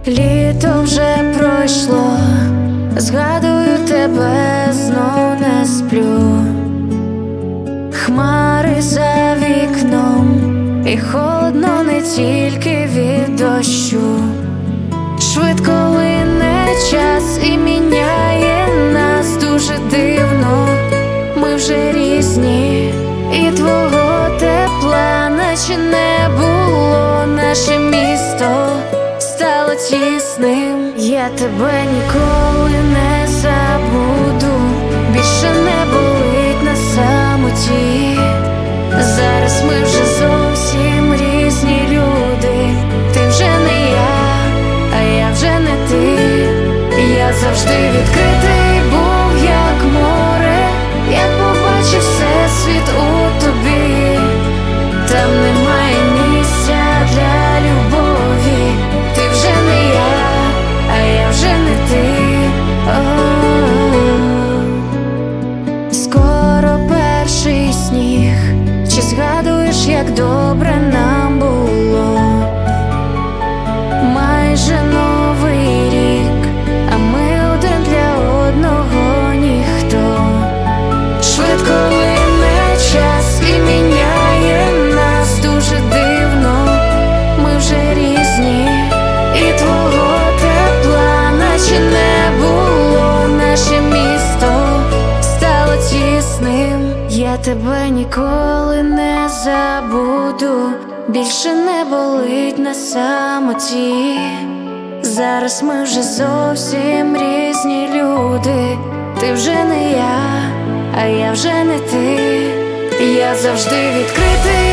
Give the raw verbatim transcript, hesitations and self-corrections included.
Літо вже пройшло, згадую тебе, знов не сплю. Хмари за вікном, і холодно не тільки від дощу. Швидко лине час і міняє нас дуже дивно. Ми вже різні, і твого тепла наче не було. Наше місто стало тісним. Я тебе ніколи не забуду. Більше не болить на самоті. Зараз ми вже зовсім різні люди. Ти вже не я, а я вже не ти. Я завжди відкритий був, як море. Я побачив всесвіт у тобі. Там немає місця для любові. Ти вже не я, а я вже не ти. О-о-о. Скоро перший сніг. Чи згадуєш, як добре нам було? Майже новий рік, а ми один для одного ніхто. Швидко лине час і міняє нас дуже дивно. Ми вже різні, і твого тепла наче не було. Наше місто стало тісним. Я тебе ніколи не забуду. Більше не болить на самоті. Зараз ми вже зовсім різні люди. Ти вже не я, а я вже не ти. Я завжди відкритий